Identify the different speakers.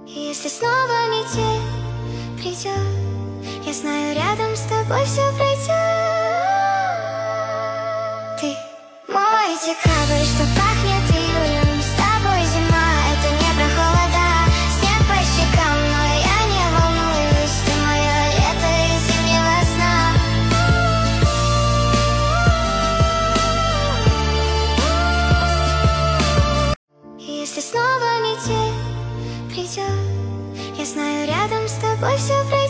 Speaker 1: Если снова метель придет, я знаю, рядом с тобой все пройдет. Ты мой декабрь, что пахнет июлем. С тобой зима, это не про холода. Снег по щекам, но я не волнуюсь. Ты мое лето из зимнего сна. Если снова метель придет, я знаю, рядом с тобой все пройдет.